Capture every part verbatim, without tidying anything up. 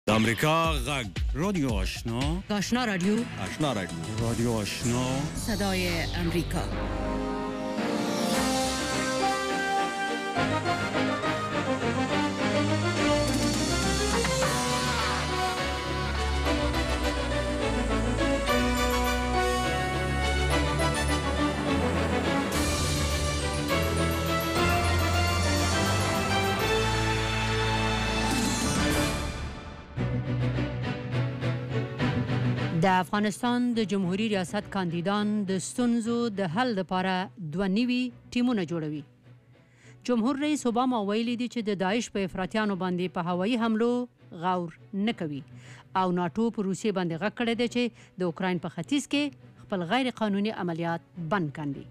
امریکا غږ رادیو آشنا آشنا رادیو آشنا رادیو رادیو آشنا صدای امریکا. د افغانستان د جمهوریت ریاست کاندیدان د ستونزو د حل لپاره دوه نوي ټیمونه جوړوي. جمهور رئیس اوباما ویلي دی چې د داعش په افراطیانو باندې په هوایي حملو غور نه کوي او ناټو په روسیې باندې غږ کړی دی چې د اوکراین په ختیځ کې خپل غیر قانوني عملیات بند کړي.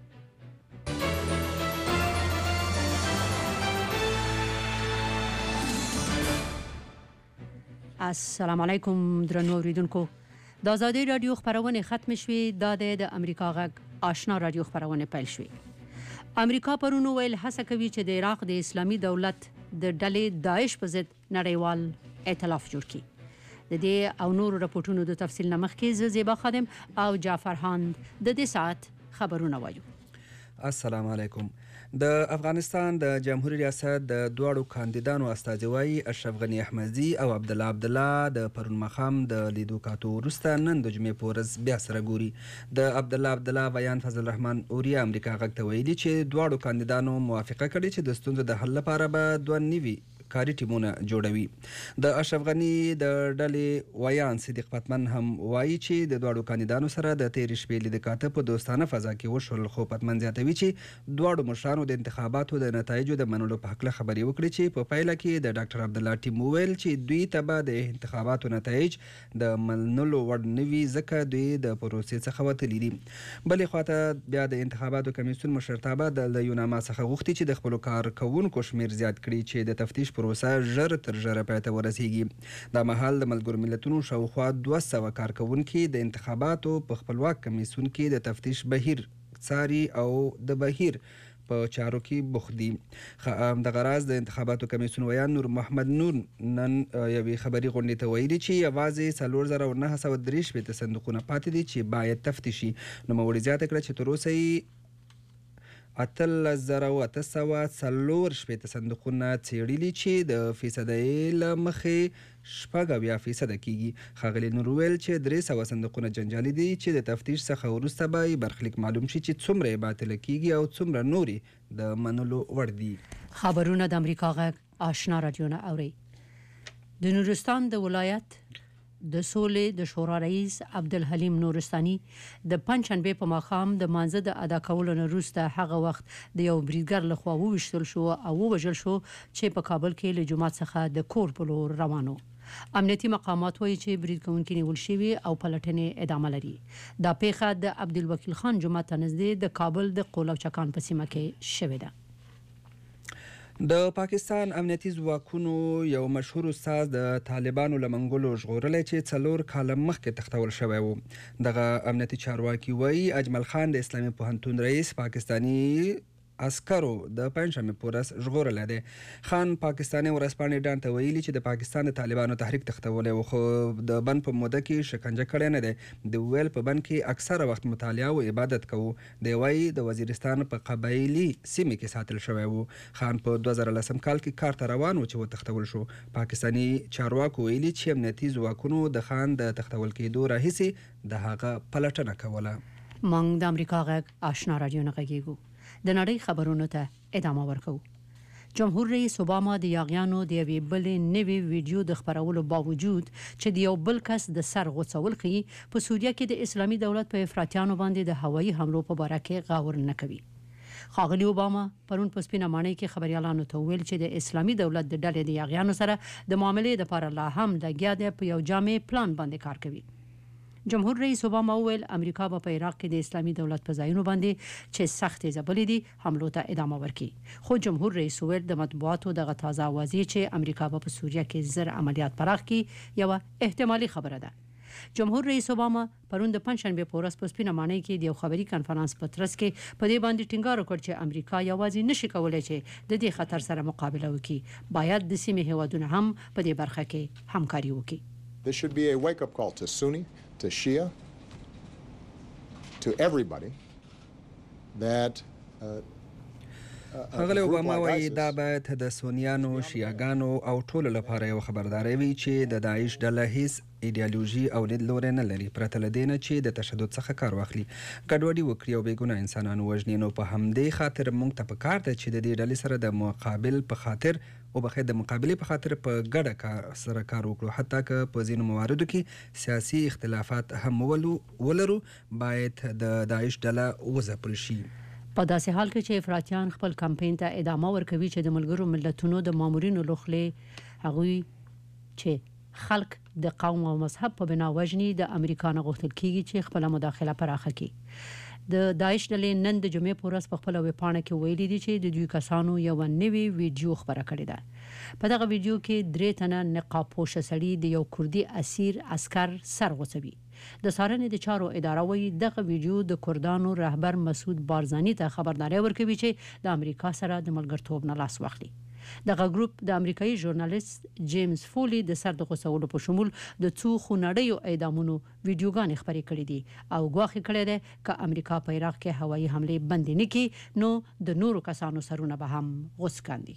السلام علیکم درنو اوریدونکو. د آزادۍ رادیو خبرونه ختم شوې. دا د امریکا غږ آشنا رادیو خبرونه پیل شوې. امریکا پرون ویل هڅه کوي چې د عراق د اسلامي دولت د ډلې داعش په ضد نړیوال ائتلاف جوړ کړي. د دې او نورو راپورټونو د تفصیل نه مخکې زه زیبا خادم او جعفر هاند د دې ساعت خبرونه وایو. السلام علیکم. د افغانستان د جمهوریت ریاست د دواړو کاندیدانو استازي اشرف غنی احمدي او عبدالله عبدالله د پرون ماښام د لیدو کاتو وروسته نن د جمعې په ورځ بیا سره ګوري. د عبدالله عبدالله بیان فضل الرحمن اوري امریکا غږ ته ویلي چې دواړو کاندیدانو موافقه کړې چې د ستونزو د حل لپاره به دوه نوي کاري ټیمونه جوړوي. د اشرف غنی د ډلې ویان صدیق پتمن هم وایي چې د دواړو کاندیدانو سره د تېرې شپې لیده کاته په دوستانه فضا کې وشول، خو پتمن زیاتوي چې دواړو مشرانو د انتخاباتو د نتایجو د منلو په هکله خبرې وکړې چې په پایله کې د ډاکټر عبدالله ټیم وویل چې دوی ته به د انتخاباتو نتایج د منلو وړ نه وي ځکه دوی د پروسې څخه وتلي دي. بلې خواته بیا د انتخاباتو کمیسیون مشرتابه د یوناما څخه غوښتي چې د خپلو کارکوونکو شمیر زیات کړي چې د تفتیش پروسه ژر تر ژره پای ته ورسیږي. دا مهال د ملګرو ملتونو شاوخوا دوه سوه کارکوونکي د انتخاباتو په خپلواک کمیسیون کې د تفتیش بهیر څاري او د بهیر په چارو کې بوخت دي. همدغه راز د انتخاباتو کمیسیون ویان نور محمد نور نن یوې خبري غونډې ته ویلي چې یوازې څلور زره او نهه سوه درې شپېته صندوقونه پاتې دي چې باید تفتیش شي. نوموړي زیاته کړه چې تر اوسه یې اتلس زره او اته سوه څلور شپېته صندوقونه څېړلي چې د فیصدۍ له مخې شپږ اویا فیصده کیږي. ښاغلي نور ویل چې درې سوه صندوقونه جنجالي دي چې د تفتیش څخه وروسته به یې برخلیک معلوم شي چې څومره یې باطله کیږي او څومره نورې د منلو وړ دي. خبرونه د امریکا غږ آشنا رادیو نه اورئ. د نورستان د ولایت د سولې د شورا رئیس عبدالحلیم نورستاني د پنجشنبې په ماښام د مانځه د ادا کولو نه وروسته هغه وخت د یو بریدګر لخوا وویشتل شو او ووژل شو چې په کابل کې له جومات څخه د کور په لور روانو. امنیتي مقامات وایي چې برید کوونکي نیول شوي او پلټنې ادامه لري. دا پیښه د عبدالوکیل خان جومات ته نږدې د کابل د قول او چکان په سیمه کې شوې ده. د پاکستان امنیتي ځواکونو یو مشهور استاد د طالبانو له منګولو ژغورلی چې څلور کاله مخکې تښتول شوی و. دغه امنیتي چارواکي وایي اجمل خان د اسلامي پوهنتون رئیس پاکستاني عسکرو د پنجشنبې په ورځ ژغورلی دی. خان پاکستاني ورځپاڼې ډان ته ویلي چې د پاکستان د طالبانو تحریک تښتولی و خو د بند په موده کې شکنجه کړی نه دی. د ویل په بند کې اکثره وخت مطالعه او عبادت کوو. دی وایي د وزیرستان په قبایلي سیمې کې ساتل شوی و. خان په دوه زره لسم کال کې کار ته روان و چې وتښتول شو. پاکستاني چارواکو ویلي چې امنیتي ځواکونو د خان د تښتول کېدو راهیسې د هغه پلټنه کوله. موږ د امریکا غږ آشنا رادیو نه غږیږو. د نړۍ خبرونو ته ادامه ورکو. جمهور رئیس اوباما د یاغیانو د یوې بلې نوې ویډیو د خپرولو باوجود چې د یو بل کس د سر غوڅول ښیي په سوریه کې د اسلامي دولت په افراطیانو باندې د هوایي حملو په باره کې غور نه کوي. ښاغلي اوباما پرون په سپینه ماڼۍ کې خبریالانو ته وویل چې د اسلامي دولت د ډلې د یاغیانو سره د معاملې لپاره لا هم لګیا دی په یو جامع پلان باندې کار کوي. جمهور رئیس اوباما وویل امریکا به په عراق کې د اسلامي دولت په ځایونو باندې چې سختې ځپلې دي حملو ته ادامه ورکړي. خو جمهور رئیس وویل د مطبوعاتو دغه تازه اوازې چې امریکا به په سوریه کې زر عملیات پراخ کړي یوه احتمالي خبره ده. جمهور رئیس اوباما پرون د پنجشنبې په ورځ په سپینه ماڼۍ کې د یو خبري کنفرانس په ترڅ کې په دې باندې ټینګار وکړ چې امریکا یوازې نشي کولی چې د دې خطر سره مقابله وکړي. باید د سیمې هیوادونه هم په دې برخه کې همکاري وکړي. This should be a wake-up call to Sunni, to Shia, to everybody that uh, ښاغلی اوباما وایي دا باید د سونیانو، شیعاګانو او ټولو لپاره یو خبرداری وي چې د داعش ډله هیڅ ایډیالوژي او لیدلوری نه لري، پرته له دې نه چې د تشدد څخه کار واخلي، ګډوډي وکړي او بېګناه انسانان ووژني. نو په همدې خاطر موږ ته پکار ده چې د دې ډلې سره د مقابل په خاطر وبخښئ د مقابلې په خاطر په ګډه کار سره کار وکړو، حتی که په ځینو مواردو کې سیاسي اختلافات هم ولرو، باید د داعش ډله وځپل شي. په داسې حال کې چې افراطیان خپل کمپاین ته ادامه ورکوي چې د ملګرو ملتونو د مامورینو لخوا هغوی چې خلک د قوم او مذهب په بنا وژني، د امریکا نه غوښتل کیږي چې خپل مداخله پراخه کړي. د داعش ډلې نن د جمعې په ورځ په خپل ویبپاڼه کې ویلي دي چې د دوی کسانو یو نوی ویډیو خبره کړې ده. په دغه ویډیو کې درې تنه نقاب پوشه سړي د یو کردي اسیر عسكر سر غوڅوي. د څارنې د چارو اداره وایي دغه ویډیو د کردانو رهبر مسعود بارزانی ته خبرداری ورکوي چې د امریکا سره د ملګرتوب نه لاس واخلي. دغه ګروپ د امریکایي ژورنالیست جیمز فولی د سر د غوڅولو په شمول د څو خونړیو اعدامونو ویډیوګانې خپرې کړې دي او ګواښ کړی دی که امریکا په عراق کې هوایي حملې بندې نه کړي نو د نورو کسانو سرونه به هم غوڅ کاندي.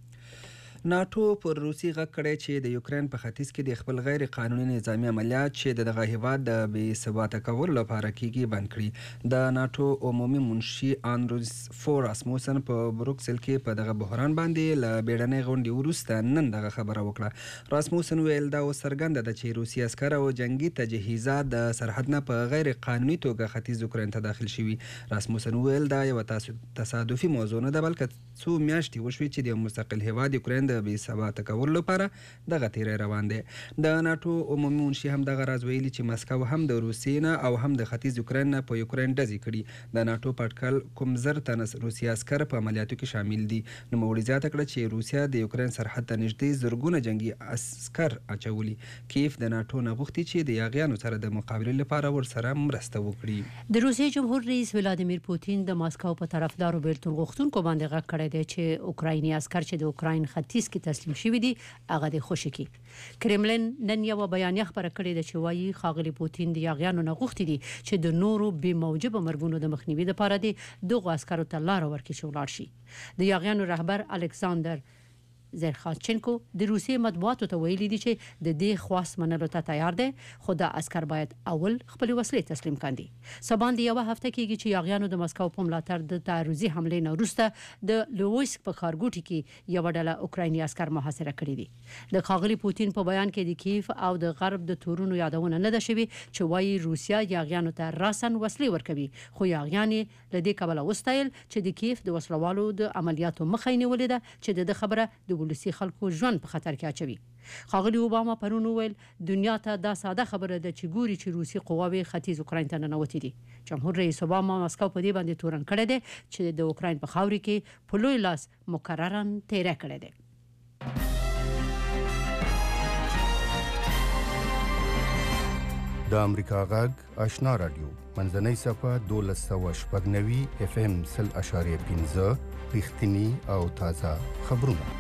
ناټو پر روسي غږ کړی چې د یوکرین په ختیځ کې د خپل غیر قانوني نظامي عملیات چې دغه هیواد د بې ثباته کولو لپاره کیږي بند کړي. د ناټو عمومي منشي آندروس فور راسموسن په بروکسل کې په دغه بحران باندې له بیړنۍ غونډې وروسته نن دغه خبره وکړه. راسموسن ویل دا اوس څرګنده ده چې روسي عسکر او جنگي تجهیزات د سرحد نه په غیر قانوني توګه ختیځ یوکرین ته داخل شوي. راسموسن ویل دا یو تصادفي موضوع نه ده بلکې څو میاشتې وشوي چې د مستقل هیواد یوکرین د بې ثباته کولو لپاره دغه تیری روان دی. د ناټو عمومي منشي هم دغه راز ویلي چې مسکو هم د روسیې نه او هم د ختیځ یوکرین نه په یوکرین ډزې کړي. د ناټو په اټکل کوم زر تنه روسي عسکر په عملیاتو کې شامل دي. نوموړي زیاته کړه چې روسیا د یوکرین سرحد ته نږدې زرګونه جنگي عسکر اچولي. کیف د ناټو نه غوښتي چې د یاغیانو سره د مقابلې لپاره ورسره مرسته وکړي. د روسیې جمهور رئیس ولادیمیر پوتین د ماسکو په طرفدارو بیلتون غوښتونکو باندې غږ کړی دی چې اوکرایني عسکر چې د اوکراین ختیځ کې تسلیم شوي دي هغه د خوشي کی. کرملن نن یو بیانیه خبره کړې ده چې وایي ښاغلي پوتین د یاغیانو نه غوښتي دي چې د نورو بې موجبه مرګونو د مخنیوي لپاره دي دغه عسکرو ته لار ورکړي چې ولاړ شي. د یاغیانو رهبر الکساندر زرخاچنکو د روسیې مطبوعاتو ته ویلي دي چې د دې خواست منلو ته تیار دی خو د عسكر باید اول خپل وسلې تسلیم کړي. سباند یو هفته کېږي چې یاغیانو د مسکو په ملاتړ د تعرضي حملې نه وروسته د لویسک په ښارګوټي کې یو ډله اوکرایني عسكر محاصره کړي دي. د ښاغلي پوتین په بیان کې د کیف او د غرب د تورونو یادونه نه ده شوې چې وایي روسیا یاغیانو ته راسن وسلې ورکوي خو یاغیان له دې کبله وستایل چې د کیف د وسلوالو د عملیاتو مخه نیولې ده چې د خبره د ولسی خلکو ژوند په خطر کې اچوي. ښاغلي اوباما پرون وویل دنیا ته دا ساده خبره ده چې ګوري چې روسي قواوې ختیځ اوکراین ته ننوتې دي. جمهور رئیس اوباما مسکو په دې باندې تورن کړی دی چې د اوکراین په خاورې کې په لوی لاس مکررا تیری کړی دی. د امریکا غږ آشنا رادیو منځنۍ صفحه دولس سوه شپږ نوي اف ام سل اشاریه پنځه رښتینی او تازه خبرونه.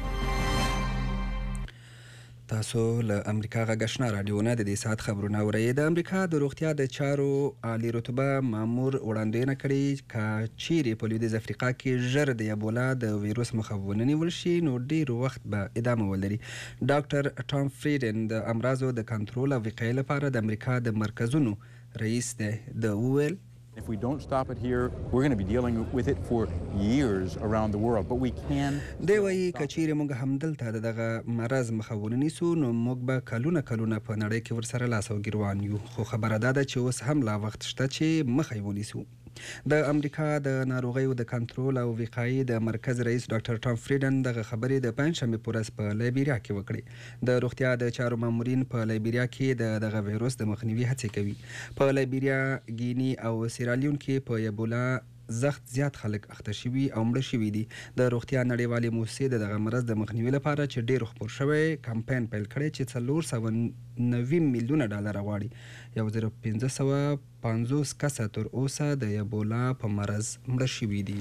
تاسو له امریکا غږ آشنا رادیو نه د دې ساعت خبرونه اورئ. د امریکا د روغتیا د چارو عالی رتبه مامور وړاندوینه کړې که چیرې په لویدیځ افریقا کې ژر د ایبولا د ویروس مخه ونیول شي نو ډیر وخت به ادامه ولري. ډاکټر ټام فریډن د امراضو د کنټرول او وقایې لپاره د امریکا د مرکزونو رئیس دی. د وویل If we don't stop it here, we're going to be dealing with it for years around the world. But we can. دی وایي که چیرې موږ همدلته د دغه مرض مخه ونیسو نو موږ به کلونه کلونه په نړۍ کې ورسره لاس او ګریوان یو. خو خبره دا ده چې اوس هم لا وخت شته چې مخه یې ونیسو. د امریکا د ناروغیو د کنټرول او وقایې د مرکز رئیس ډاکټر ټام فریډن دغه خبرې د پنجشنبې په ورځ په لایبیریا کې وکړې. د روغتیا د چارو مامورین په لایبیریا کې د دغه ویروس د مخنیوي هڅې کوي. په لایبیریا، ګینی او سیرالیون کې په ایبولا زخت زیات خلک اخته شوي او مړه شوي دي. د روغتیا نړیوالې موسسې د دغه مرض د مخنیوي لپاره چې ډېر خپور شوی کمپاین پیل کړی چې څلور سوه نوي میلیونه ډالر غواړي. یو زر پنځه سوه پنځوس کسه تر اوسه د ایبولا په مرض مړه شوي دي.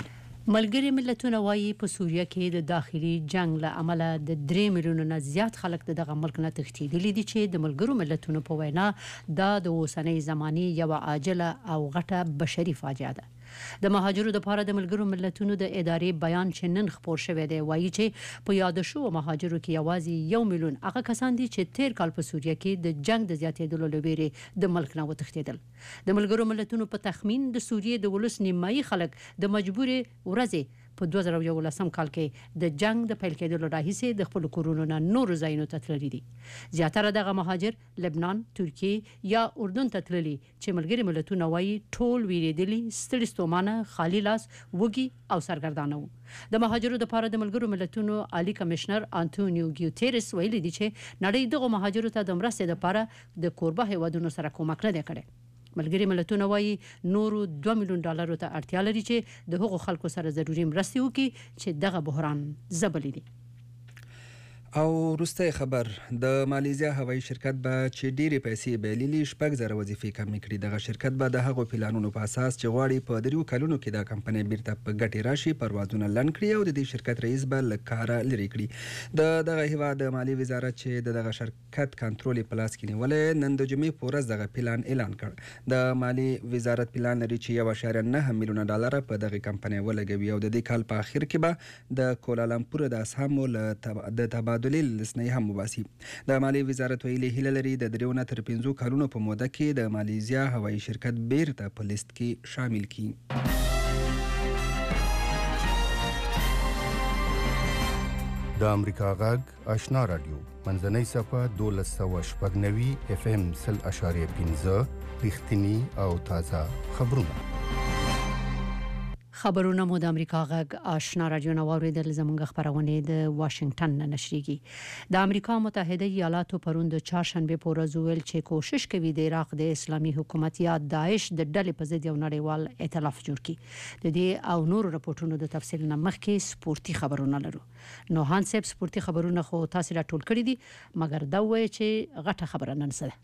ملګری ملتونه وایي په سوریه کې د داخلي جنگ له امله د درې میلیونو نه زیات خلک دغه ملک نه تښتېدلي دي چې د ملګرو ملتونو په وینا دا د اوسنۍ زماني یو عاجله او غټه بشري فاجعه ده. د مهاجرو لپاره د ملګرو ملتونو د ادارې بیان چې نن خپور شوی دی وایي چې په یاد شو مهاجرو کې یوازې یو میلیون هغه کسان دي چې تیر کال په سوریه کې د جنگ د زیاتېدلو له ویرې د ملک نه وتښتېدل. د ملګرو ملتونو په تخمین د سوریې د ولس نیمایي خلک د مجبورې ورځې په دوه زره یولسم کال کې د جنگ د پیل کېدلو راهیسې د خپل کورونو نه نور ځایونو ته تللي دي. زیاتره دغه مهاجر لبنان، ترکیه یا اردن ته تللي چې ملګري ملتونه وایي ټول ویریدلي، ستړي ستومانه، خالی لاس، وږي او سرګردانه وو. د مهاجرو لپاره د ملګرو ملتونو عالی کمشنر انټونیو ګیوتيرس ویلي دي چې نړۍ دغه مهاجرو ته د مرستې لپاره د کوربه هیوادونو سره کومک نه دی کړی. ملګري ملتونه وایي نورو دوه میلیون ډالرو ته اړتیا لري چې د هغو خلکو سره ضروري مرستې وکړي چې دغه بحران ځپلي دي. او وروستی خبر د مالیزیا هوایي شرکت به چې ډېرې پیسې بایللي شپږ زره وظیفې کمې کړي. دغه شرکت به د هغو پلانونو په اساس چې غواړي په دریو کلونو کې دا کمپنۍ بیرته په ګټې راشي پروازونه لنډ کړي او د دې شرکت رئیس به له کاره لرې کړي. د دغه هیواد د مالیې وزارت چې د دغه شرکت کنټرول یې په لاس کې نیولی نن د جمعې په ورځ دغه پلان اعلان کړ. د مالیې وزارت پلان لري چې یو اعشاریه نهه میلیونه ډالره په دغه کمپنۍ ولګوي او د دې کال په اخر کې به د کولالمپور د اسهامو د تبادلې لسنۍ هم وباسي. د مالیې وزارت ویلي هیله لري د دریو نه تر پنځو کلونو په موده کې د مالیزیا هوایي شرکت بیرته په لیست کې شامل کړي. د امریکا غږ آشنا رادیو منځنۍ صفه دولس سوه شپږ نوي اف ام سل اشاریه پنځه رښتیني او تازه خبرونه. خبرونه مو د امریکا غږ آشنا رادیو نو اوریدل. زموږ خبرونه د واشنگټن نه نشریږي. د امریکا متحده ایالاتو پروند چهارشنبه په ورځ ویل چې کوشش کوي د عراق د اسلامي حکومت یا داعش د ډلې په ضد یو نړیوال ائتلاف جوړ کړي. د دې او نور راپورټونو د تفصیل نه مخکې سپورتي خبرونه لرو. نو هان سیب سپورتي خبرونه خو تاسو را ټول کړی دي مګر دا وایي چې غټه خبره نن سره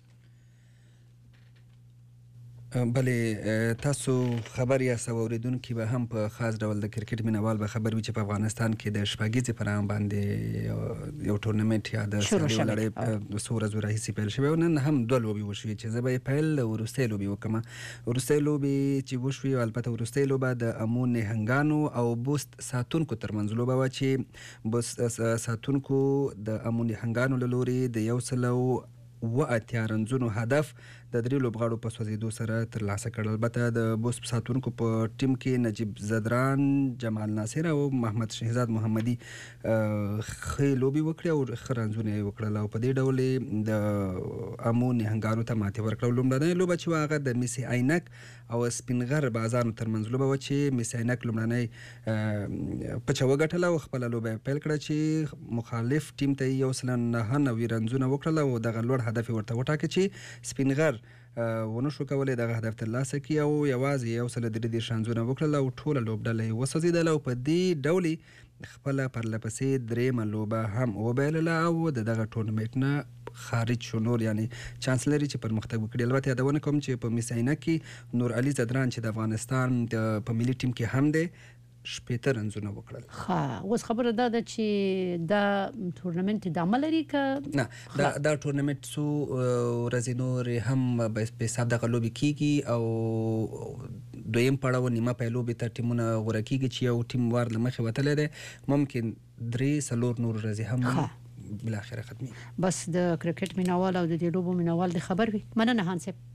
بلې تاسو خبر یاست او اوریدونکي به هم په خاص ډول د کرکټ مینوال به خبر وي چې په افغانستان کې د شپږیزې په نام باندې یو ټورنمنټ یا د سړې لړۍ د څو ورځو راهیسې پیل شوی او نن هم دوه لوبې وشوې چې زه به یې پیل وروستۍ لوبې وکړم. وروستۍ لوبې چې وشوې البته وروستۍ لوبه د امون نهنګانو او بوست ساتونکو ترمنځ لوبه وه چې بوست ساتونکو د امون نهنګانو له لورې د یو سل او اوه اتیا رنزونو هدف د درې لوبغاړو په سوځېدو سره ترلاسه کړ. البته د بوس ساتونکو په ټیم کې نجیب زدران، جمال ناصر او محمد شهزاد محمدي ښې لوبې وکړې او ښه رنزونه یې وکړل او په دې ډول د امو نهنګانو ته ماتې ورکړه. لومړنۍ لوبه چې وه هغه د میسي عینک او سپینغر بازانو ترمنځ لوبه وه چې میسي عینک لومړنۍ پچه وګټله او خپله لوبه یې پیل کړه چې مخالف ټیم ته یې یو سل نهه نوي رنزونه وکړل او دغه لوړ هدف یې ورته وټاکه چې سپینغر ونه شو کولی دغه هدف ترلاسه کړي او یوازې یو سل درې دېرش رنزونه وکړل او ټوله لوبډله یې وسوځېدله او په دې ډول یې خپله پرله پسې درېیمه لوبه هم وبایلله او د دغه ټورنمنټ نه خارج شو. نور یعنی چانس لري چې پرمختګ وکړي. البته یادونه کوم چې په میس عینک کې نور علي زدران چې د افغانستان په ملي ټیم کې هم دی شپېته رنزونه وکړل. ښه اوس خبره دا ده چې دا ټورنمنټ ادامه لري که نه دا دا ټورنمنټ څو ورځې نورې هم په حساب دغه لوبې کیږي او دویم پړاو نیمه پای لوبې ته ټیمونه غوره کیږي چې یو ټیم وار له مخې وتلی دی ممکن درې څلور نور ورځې هم بالاخره ختمي. بس د کرکټ مینوال او د دې لوبو مینوال د خبر وي. مننه هانسب.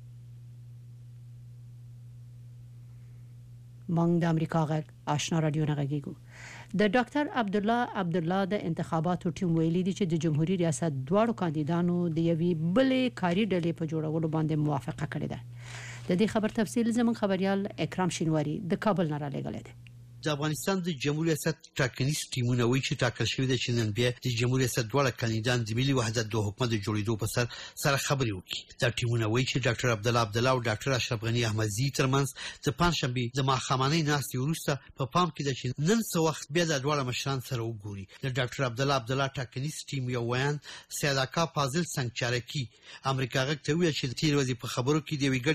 مونږ د امریکا غږ آشنا رادیو نه غږیږو. د ډاکټر عبدالله عبدالله د انتخاباتو ټیم ویلي دي چې د جمهوریت ریاست دواړو کاندیدانو د یوې بلې کاري ډلې په جوړولو باندې موافقه کړې ده. د دې خبر تفصیل زموږ خبريال اکرام شینواری د کابل نه را لېږلی دی. د افغانستان د جمهوریت ریاست ټاکنیز ټیمونه وایي چې ټاکل شوی دی چې نن بیا د جمهوریت ریاست دواړه کاندیدان د ملي وحدت د حکومت د جوړېدو په سر سره خبرې وکړي. دا ټیمونه وایي چې ډاکټر عبدالله عبدالله او ډاکټر اشرف غنی احمدزي ترمنځ د پنځشنبه د ماښامنۍ ناستې وروسته په پام کې ده چې نن څه وخت بیا د دواړه مشران سره وګوري. د ډاکټر عبدالله عبدالله ټاکنیز ټیم یو ویان سیداکا فاضل سنگچارکی امریکا غږ ته ویل چې تیر ورځې په خبرو کې د ویګړي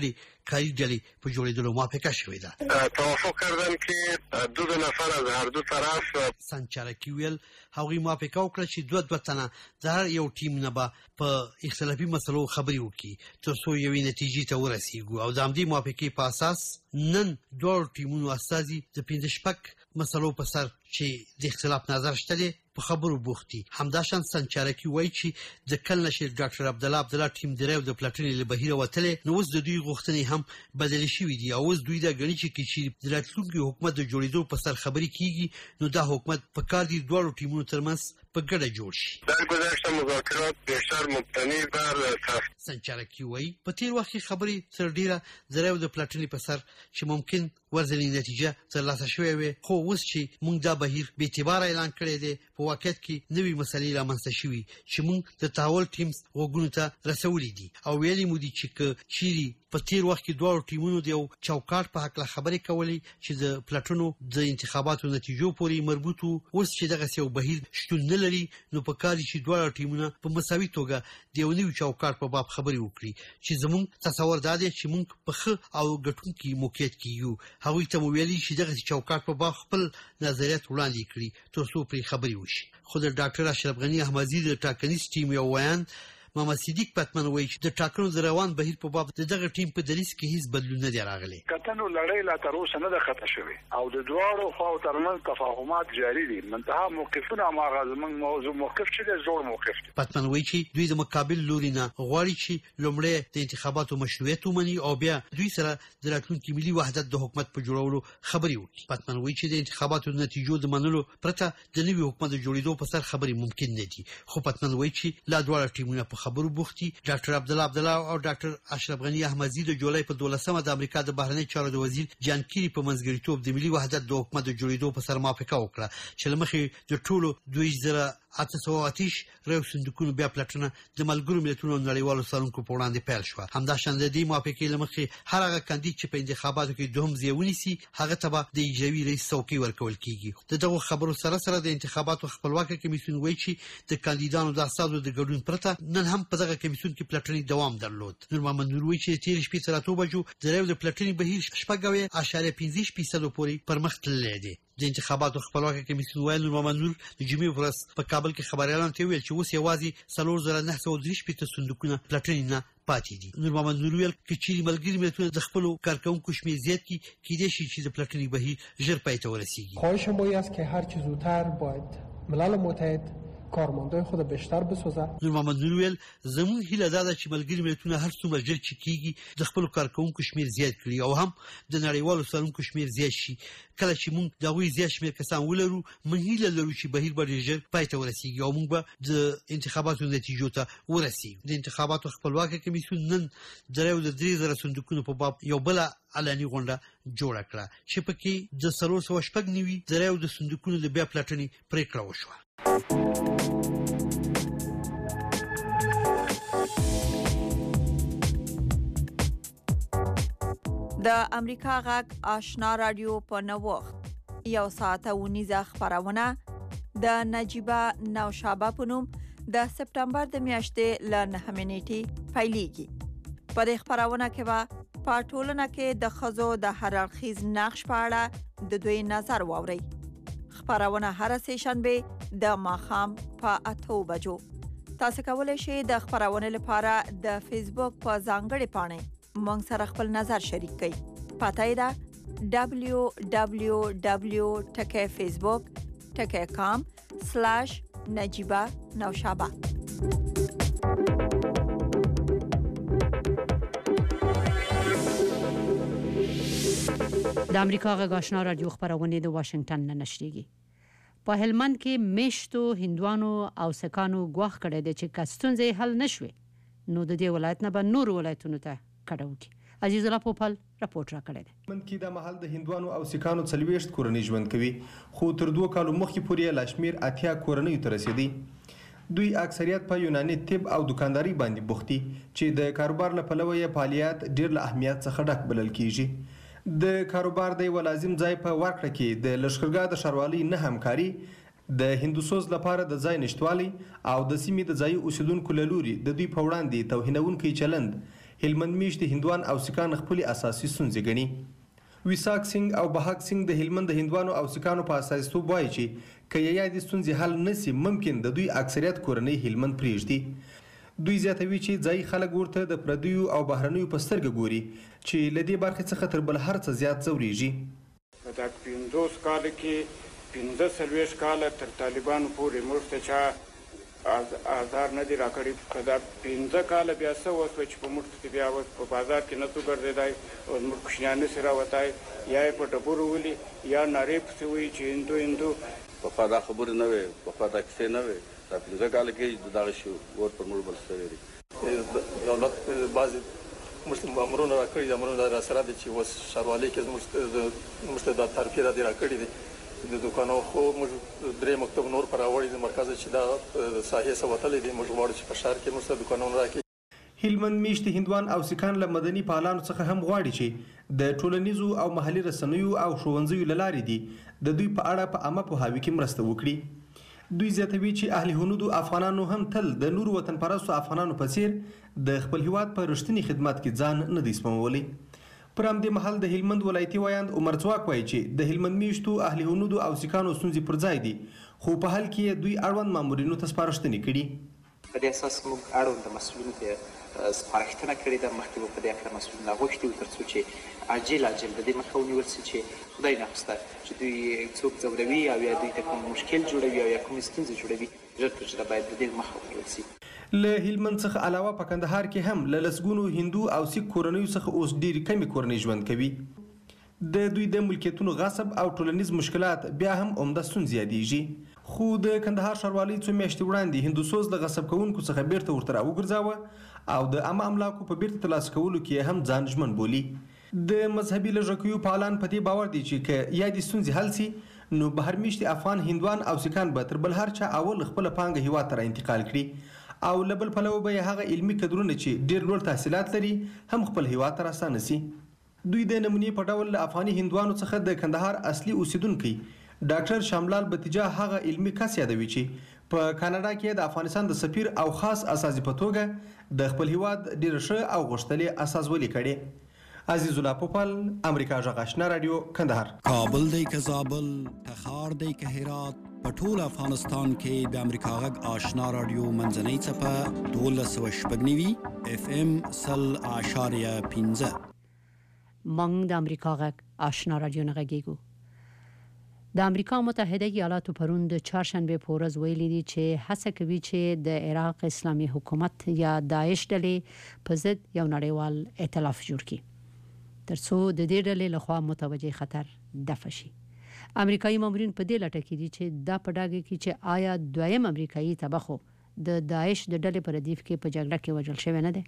کاري ډلې په جوړېدلو موافقه شوې ده. توافق کردن که دو دو نفر از هر دو طرف سانچارکی ویل هغوی موافقه وکړه چې دوه دوه تنه د هر یو ټیم نه به په اختلافي مسلو خبرې وکړي تر څو یوې نتیجې ته ورسیږو او د همدې موافقې په اساس نن دواړو ټیمونو استازي د پنځه شپږ مسلو په سر چې د اختلاف نظر شته دی په خبرو بوختي. همداشان سانچارکی وایي چې د کل نشر ډاکټر عبدالله عبدالله ټیم درېو د پلاټونې له بهیره وتلې نو اوس د دوی غوښتنې هم بدلې شوې دي او اوس دوی دا ګڼي چې چې د راتلونکي حکومت د جوړېدو په سر خبرې کیږي نو دا حکومت په کار دي دواړو ټیمونو ترمنځ په ګډه جوړ شي. در گذشته مذاکرات بیشتر مبتنی بر سانچارکی وایي په تیر وخت کې خبرې تر ډیره درېو د پلاټونې په سر چې ممکن ورځنی نتیجه ترلاسه شوې وي خو اوس چې موږ دا بهیر به اعتبار اعلان کړی دی په واقعیت کې نوې مسلې رامنځته شوې چې موږ د تحول ټیمز غوږونو ته رسولې دي او ویلي مو دي چې چیرې په تیر وخت کې دواړو ټیمونو د یو چوکاټ په حق له خبرې کولې چې د پلاټونو د انتخاباتو نتیجو پورې مربوط وو. اوس چې دغه یو بهیر شتون نه لري نو په کار چې دواړو ټیمونه په مساوي توګه د یو نوي چوکاټ په باب خبرې وکړي چې زموږ تصور دا دی چې موږ په ښه او ګټونکي موقعیت کې یو. هغوی ته مو ویلي چې دغه چوکاټ په باب خپل نظریات وړاندې کړي تر څو پرې خبرې وشي. خو د ډاکټر اشرف غني احمدزي د ټاکنیز ټیم یو ویان محمد صدیق پتمن وایي چې د ټاکنو د روان بهیر په باب دغه ټیم په دریس کې هیڅ بدلون نه دی راغلی. کتنو لړۍ لا تر اوسه نه ده ختمه شوې او د دواړو خواو ترمنځ تفاهمات جاري دي. منتها موقفونه هغه زموږ موضوع موقف چې د زوړ موقف دی. پتمن وایي چې دوی د مقابل لوري نه غواړي چې لومړی د انتخاباتو مشروعیت ومني او بیا دوی سره د راتلونکي ملي وحدت د حکومت په جوړولو خبرې وکړي. پتمن وایي چې د انتخاباتو نتیجو د منلو پرته د نوي حکومت د جوړېدو په سر خبرې ممکن نه دي. خو پتمن وایي چې لا دواړه ټیمونه په خبرو بوختي. ډاکټر عبدالله عبدالله او ډاکټر اشرف غني احمدزي د جولای په دولسمه د امریکا د بهرنی چارو د وزیر جان کیری په منځګړیتوب د ملي وحدت د حکومت د جوړېدو په سر موافقه وکړه چې لمخې د ټولو دوه زره اته سوه اتش ریو صندوقونو بیا پلاټونه د ملګرو ملتونو نړیوالو څارونکو په وړاندې پیل شو. همداشان د دې موافقې لمخې هر هغه کاندید چې په انتخاباتو کې دوهم ځای ونیسي هغه ته به د اجرایي رئیس څوکۍ ورکول کیږي. د دغه خبرو سره سره د انتخاباتو خپلواکه کمیسیون وایي چې د کاندیدانو د اساسو د ګډون پرته نن هم په دغه کمیسیون کې پلاټونې دوام درلود. نور محمد نور وایي چې تیر شپې تر اته بجو د ریو د پلاټونې بهیر شپږ اعشاریه پنځه فیصد پورې پرمخ تللی دی. د انتخاباتو خپلواکه کمیسیون وایي نور محمد نور د جمعې په ورځ په کابل کې خبريالانو ته ویل چې اوس یوازې څلور زره نه سوه درې شپېته صندوقونه پلاټونې نه پاتې دي. نور محمد نور ویل چې چیرې ملګري ملتونه د خپلو کارکوونکو شمېر زیات کړي کیدای شي چې د پلاټونې بهیر ژر پای ته ورسیږي. خواهش ما است که هر چه زودتر باید ملل متحد کارمندای خود بیشتر بسازه. نور محمد نور ویل زموږ هیله دا ده چې ملګري ملتونه هر څومره ژر چې کیږي د خپلو کارکوونکو شمېر زیات کړي او هم د نړیوالو څارونکو شمېر زیات شي. کله چې موږ د هغوی زیات شمېر کسان ولرو موږ هیله لرو چې بهیر به ډېر ژر پای ته ورسیږي او موږ به د انتخاباتو نتیجو ته ورسیږو. د انتخاباتو خپلواکه کمیسیون نن د ریو د درې زره صندوقونو په باب یو بله علني غونډه جوړه کړه چې پکې د څلور سوه شپږ نوي د ریو د صندوقونو د بیا پلاټونې پرېکړه وشوه. د امریکا غږ آشنا رادیو په نوښت یو ساعته ونیزه خبرونه د نجیبه نوشابه په نوم د سپتمبر د میاشتې له نهمې نیټې پیلېږي. په دې خبرونه کې به په ټولنه کې د ښځو د هر اړخیز نقش په اړه د دوی نظر واورئ. خبرونه هر سه شنبه د ماښام په اته بجو. تاسو کولی شئ د خبرونه لپاره د فیسبوک په ځانګړي پاڼې مونږ سره خپل نظر شریک کړئ. پته یې ده دبلیو دبلیو دبلیو ډاٹ فیسبوک ډاٹ کام سلیش نجیبه نوشابه. د امریکا غږ آشنا رادیو خبرونه د واشنگټن نه نشریږي. په هلمند کې میشتو هندوانو او سکانو ګواښ کړی دی چې کستونځې حل نشوي نو د دې ولایت نه به نور ولایتونو ته کډه وکړي. عزیز الله پوپل راپورټ راکړی دی. هلمند کې د محل د هندوانو او سکانو څلوېښت کورنۍ ژوند کوي خو تر دوه کالو مخکې پورې لا شمېر اتیا کورنیو ته رسېدی. دوی اکثریت په یوناني طب او دکانداري باندې بوختي چې د کاروبار له پلوه یې فعالیت ډېر له اهمیت څخه ډک بلل کیږي. د کاروبار د یو لازم ځای په ورکړه کې د لښکرګاه د ښاروالۍ نه همکاري د هندوسوز لپاره د ځای نشتوالي او د سیمې د ځایي اوسیدونکو له لوري د دوی په وړاندې توهینونکی چلند هلمند میشت هندوان او سیکان خپل اساسي ستونزې ګڼي. ویساک سنگ او بهاک سنگ د هلمند د هندوانو او سیکانو په اساسیتوب وایي چې که یې یادې ستونزې حل نسی ممکن د دوی اکثریت کورنۍ هلمند پرېږدي. دوی زیاتوي چې ځایي خلک ورته د پردیو او بهرنیو په سترګه ګوري چې له دې برخې څخه تر بل هر څه زیات ځورېږي. په دا پنځوس کاله کې پنځه څلوېښت کاله تر طالبانو پورې موږ ته چا آزار نه دي راکړي. په دا پنځه کاله بیا څه وسوه چې په موږ ته بیا اوس په بازار کې نه څو ګرځېدی او زموږ کوچنیان نسي راوتی یا یې په ډبرو ولي یا نارې پسې وایي چې هندو هندو. پخوا دا خبرې نه وې، پخوا دا کیسې نه وې. دا پنځه کاله کې دغه شی اور پر موږ بل شوی دی. دولت بعضې موږ ته مامورونه راکړي دي، امرونه راسره دي چې اوس ښاروالۍ کې موږ ته دا تعرفې دا دې راکړي دي. د دوکانو خو موږ درې مکتب نور پر راوړي د مرکز چې دا ساحې څه وتلی دي. موږ غواړو چې په ښار کې موږ ته دوکانونه راکړي. هلمند میشت هندوان او سیکان له مدني پالانو څخه هم غواړي چې د ټولنیزو او محلي رسنیو او ښوونځیو له لارې دي د دوی په اړه په عامه پوهاوي کې مرسته وکړي. دوی زیاتوي چې اهل هنودو افغانانو هم تل د نورو وطن پرستو افغانانو په څیر د خپل هیواد په رښتیني خدمت کې ځان نه دی سپمولی. پر همدې مهال د هلمند ولایتي وایاند عمر ځواک وایي چې د هلمند میشتو اهل هنودو او سیکانو ستونزې پر ځای دي، خو په حال کې دوی اړوند مامورینو ته سپارښتنې کړي. په دې اساس موږ اړوند مسؤلینو ته سپارښتنه کړې ده. مخکې به په دې هکله مسؤلین راغوښتي وو تر څو چې عاجل عاجل د دې مخه ونیول سي چې خدای ناخواسته چې دوی څوک ځوروي او یا دوی ته کوم مشکل جوړوي او یا کومې ستونزې جوړوي، ژر تر ژره باید د دې مخه ونیول سي. له هلمند څخه علاوه په کندهار کې هم له لسګونو هندو او سیک کورنیو څخه اوس ډېرې کمې کورنۍ ژوند کوي. د دوی د ملکیتونو غصب او ټولنیز مشکلات بیا هم عمده ستونزې یادېږي. خو د کندهار ښاروالۍ څو میاشتې وړاندې هندوسوز له غصب کوونکو څخه بیرته ورته راوګرځاوه او د عامه املاکو په بیرته ترلاسه کولو کې هم ځان ژمن بولي. د مذهبي لږکیو فعالان په دې باور دي چې که یادې ستونزې حل سي نو بهر میشتي افغان هندوان او سیکان به تر بل هر چا اول خپله پانګه هیواد ته رانتقال کړي او له بل پلوه به یې هغه علمي کدرونه چې ډېر لوړ تحصیلات لري هم خپل هیواد ته راستانه سي. دوی د نمونې په ډول له افغاني هندوانو څخه د کندهار اصلي اوسیدونکی ډاکټر شاملال بتیجا هغه علمي کس یادوي چې په کاناډا کې د افغانستان د سفیر او خاص اساسي په توګه د خپل هیواد ډېر ښه او غوښتلې اساسولي کړي. عزیز الله پوپل، امریکا غږ آشنا رادیو، کندهار. کابل دی که زابل، تخار دی که هرات، په ټول افغانستان کې د امریکا غږ آشنا رادیو منځنۍ څپه دولس سوه شپږ نوي اف ام سل اعشاریه پنځه. موږ د امریکا غږ آشنا رادیو نه غږیږو. د امریکا متحده ایالاتو پرون د چهارشنبه په ورځ ویلي دي چې هڅه کوي چې د عراق اسلامي حکومت یا داعش ډلې په ضد یو نړیوال ائتلاف جوړ کړي ترڅو د دې ډلې لخوا متوجه خطر دفع شي. امریکایي مامورین په دې لټه کې دي چې دا په ډاګه کې چې آیا دویم امریکایي تبخو د داعش د ډلې په ردیف کې په جګړه کې وژل شوی نه دی.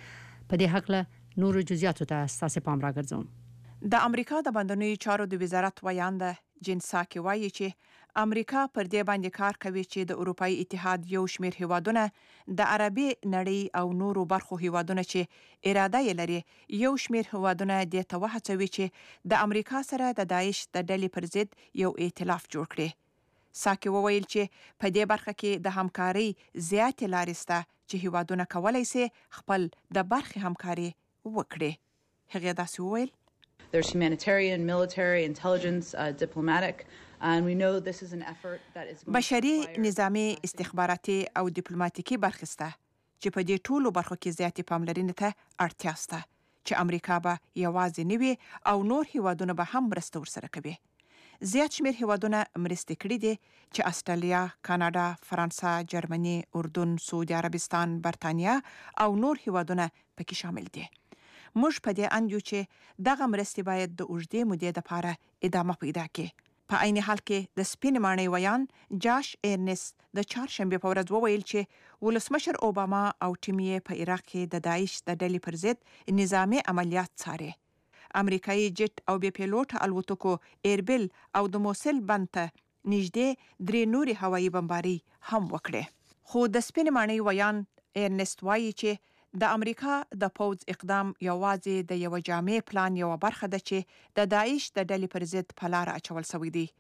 په دې حق له نورو جزئیاتو ته ستاسو پام راګرځوم. د امریکا د بندرونو چارو د وزارت ویاند جین ساکي وایي چې امریکا پر دې باندې کار کوي چې د اروپאי اتحاد یو شمېر هیوادونه د عربي نړۍ او نورو برخو هیوادونه چې اراده یې لري یو شمېر هیوادونه د ته وهڅوي چې د امریکا سره د داعش د ډلې پر ضد یو ائتلاف جوړ کړي. ساکي وویل چې په دې برخه کې د همکاري زیاتې لارې شته چې هیوادونه کولی سي خپل د برخې همکاري وکړي. هغه داسې وویل: There's humanitarian, military, intelligence, uh, diplomatic, and we know this is an effort that is going بشري، نظامي، استخباراتي او ډیپلوماټیکي برخې شته چې په دې ټولو برخو کې زیاتې پاملرنې ته اړتیا شته چې امریکا به یوازې نه وي او نور هیوادونه به هم مرسته ورسره کوي. زیات شمېر هیوادونه مرستې کړي دي چې استرالیا، کاناډا، فرانسه، جرمني، اردن، سعودي عربستان، برتانیا او نور هیوادونه پکې شامل دي. موږ په دې اند یو چې دغه مرستې باید د اوږدې مودې لپاره ادامه پیدا کړي. په عین حال کې د سپین ماڼۍ ویان جاش ایرنست د چهارشنبې په ورځ وویل چې ولسمشر اوباما او ټیم یې په عراق کې د داعش د ډلې پر ضد نظامي عملیات څاري. امریکایي جټ او بې پیلوټ الوتکو ایربل او د موسل بند ته نږدې درې نورې هوایي بمباري هم وکړې. خو د سپین ماڼۍ ویان ایرنست وایي چې د امریکا د پوځ اقدام یوازې د یو جامع پلان یو برخه ده چې د داعش د ډلې پر ضد په لار اچول شوی دی.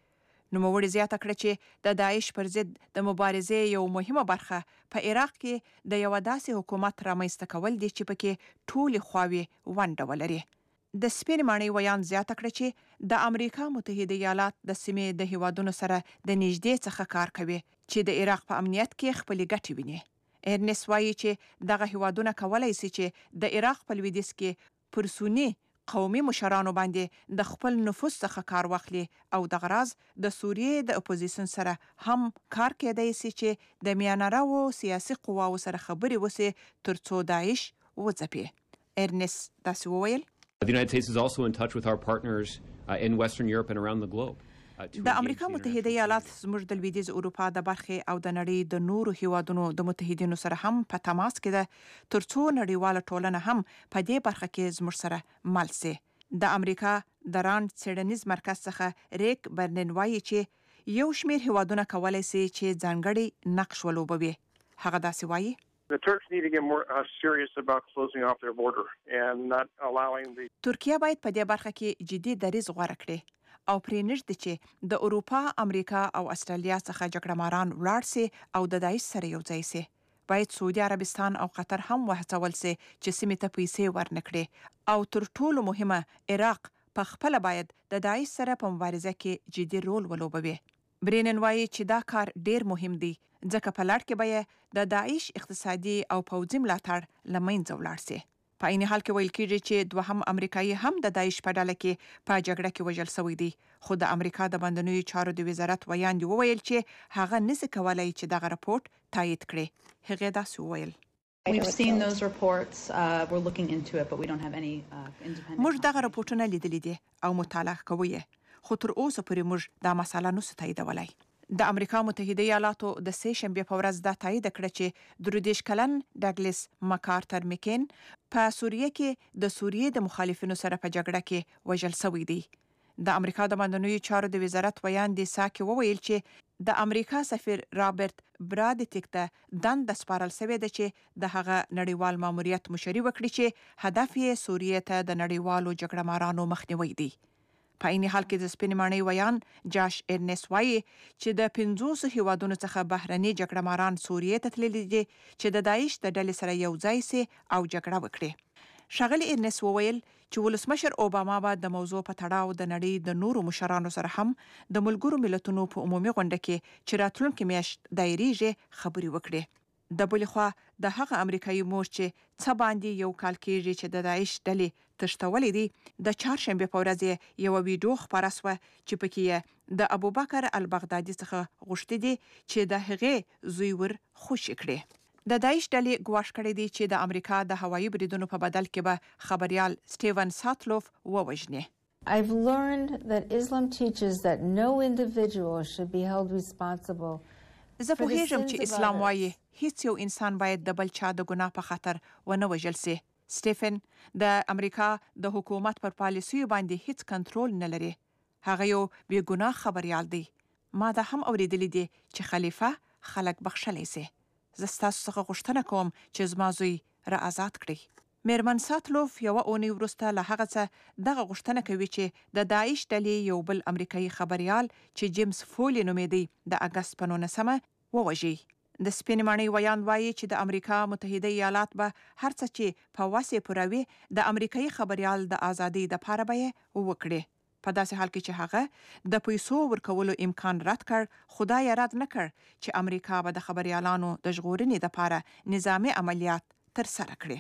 نوموړي زیاته کړه چې د داعش پر ضد د مبارزې یو مهمه برخه په عراق کې د یو داسې حکومت رامنځته کول دي چې پکې ټولې خواوې ونډه ولري. د سپین ماڼۍ ویان زیاته کړه چې د امریکا متحده ایالات د سیمې د هیوادونو سره د نږدې څخه کار کوي چې د عراق په امنیت کې خپلې ګټې ویني. ارنس وایي چې دغه هیوادونه کولای شي چې د عراق په لویدیځ کې پر سني قومي مشرانو باندې د خپل نفوذ څخه کار واخلي او د غراض د سوریې د اپوزیشن سره هم کار کېدای شي چې د میانمار سیاسي قواو سره خبرې وسي ترڅو داعش وځپي. ارنس داسې وویل The United States is also in touch with our partners uh, in Western Europe and around the globe. د امریکا متحده ایالات زموږ د لویدیځ اروپا د برخې او د نړۍ د نورو هیوادونو د متحدینو سره هم په تماس کې ده ترڅو نړیواله ټولنه هم په دې برخه کې زموږ سره مل سي. د امریکا د راند څېړنیز مرکز څخه ریک برنن وایي چې یو شمېر هیوادونه کولای شي چې ځانګړي نقش ولوبوي. هغه داسې وایي The Turks need to get more uh, serious about closing off their border and not allowing the ترکیه باید په دې برخه کې جدي دریځ غوره کړي او پرې نږدې چې د اروپا، امریکا او استرالیا څخه جګړه ماران ولاړ سي او د داعش سره یو ځای سي. باید سعودي عربستان او قطر هم وهڅول سي چې سیمې ته پیسې ورنکړي او تر ټولو مهمه عراق په خپل باید د داعش سره په مبارزه کې جدي رول ولوبوي. برینن وایي چې دا کار ډیر مهم دی ځکه په لړ کې به د داعش اقتصادي او پوځي ملاتړ له منځه ولاړ سي. په عین حال کې ویل کېږي چې دوهم امریکایي هم د داعش په ډله کې په جګړه کې وژل شوی دی، خو د امریکا د بندنوي چارو د وزارت ویاند وویل چې هغه نشي کولای چې دغه راپورټ تایید کړي. هغه داسې وویل We've seen those reports. Uh, we're looking into it, but we don't have any uh, independent. موږ دغه راپورټونه لیدلي دي او مطالعه کوو یې، خو تر اوسه پورې موږ دا مسله نشو تاییدولای. د امریکا متحده ایالاتو د سې شنبې په ورځ دا تایید کړ چې درودیش کلن ډاګلس مکارتر میکین په سوریه کې د سوریې د مخالفینو سره په جګړه کې وژل شوی دی. د امریکا د بندنوي چارو د وزارت ویاند ساکي وویل چې د امریکا سفیر رابرټ برادټیک ته دند سپارل شوی دی چې د هغه نړیوال ماموریت مشري وکړي چې هدف یې سوریې ته د نړیوالو جګړه مارانو مخنیوي دی. په عین حال کې د سپین ماڼۍ ویان جاش ارنس وایي چې د پنځوسو هیوادونو څخه بهرني جګړه ماران سوریې ته تللي دي چې د داعش د ډلې سره یو ځای سي او جګړه وکړي. ښاغلي ارنس وویل چې ولسمشر اوباما به د موضوع په تړاو د نړۍ د نورو مشرانو سره هم د ملګرو ملتونو په عمومي غونډه کې چې راتلونکي میاشت دایریږي خبرې وکړي. د بلې خوا د هغه امریکایي مور چې څه باندې یو کال کېږي چې د داعش ډلې تښتولې دي د چهارشنبې په ورځ یو ویډیو خپاره شوه چې پکې د ابوبکر البغدادي څخه غوښتي دي چې د هغې زوی ور خوشي کړي. د داعش ډلې ګواښ کړی دی چې د امریکا د هوایي بریدونو په بدل کې به خبريال سټیون ساتلوف ووژني. I've learned that Islam teaches that no individual should be held responsible. زه پوهیږم چې اسلام وایي هیڅ یو انسان باید د بل چا د ګناه په خاطر ونه وژل سي. سټیفن د امریکا د حکومت پر پالیسیو باندې هیڅ کنټرول نه لري. هغه یو بې ګناه خبريال دی. ما دا هم اوریدلی دی چې خلیفہ خلک بخښلی سي. زه ستاسو څخه غوښتنه کوم چې زما زوی را آزاد کړئ. میرمن ساتلوف یو اونۍ وروسته له هغه څه دغه غوښتنه کوي چې د داعش ډلې یو بل امریکایي خبريال چې جیمز فولي نومیدي د اگست په نولسمه ووژي. د سپین ماڼۍ ویاند وایي چې د امریکا متحده ایالات به هر څه چې په وسې پوروي د امریکایي خبريال د ازادۍ لپاره به وکړي. په داسې حال کې چې هغه د پیسو ورکولو امکان رد کړ، خدای رد نه کړ چې امریکا به د خبريالانو د ژغورنې لپاره نظامی عملیات تر سره کړي.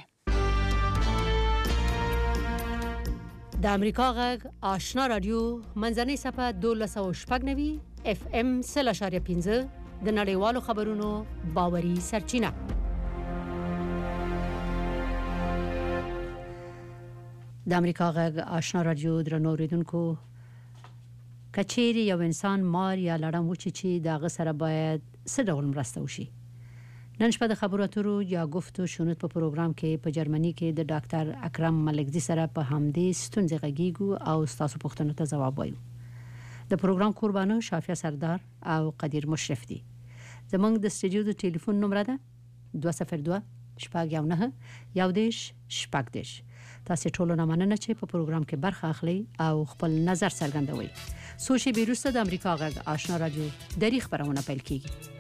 د امریکا غږ آشنا رادیو منځنۍ صفه دولس او شپږ نوي اف ام سل اشاریه پنځه د نړیوالو خبرونو باوري سرچینه. د امریکا غږ آشنا رادیو درنو اوریدونکو، کچېری یو انسان مار یا لړم وچی چې دغه سره باید څه ډول مرسته وشي. نن شپه د خبرو اترو یا گفتو شنود په پروګرام کې په جرمني کې د ډاکټر اکرم ملکزي سره په همدې ستونزې غږیږو او تاسو پوښتنو ته ځواب وایو. د پروګرام قربانو شافیا سردار او قدیر مشرف دي. زمونږ د سټوډیو د ټلیفون نمبر ده دوه صفر دوه شپږ یو نه یو دیش شپږ دیش. تاسو ټول نه مننه چې په پروګرام کې برخه اخلي او خپل نظر څرګندوي. سوشي بیروسته د امریکا غږ آشنا رادیو دری خبرونه پیل کیږي.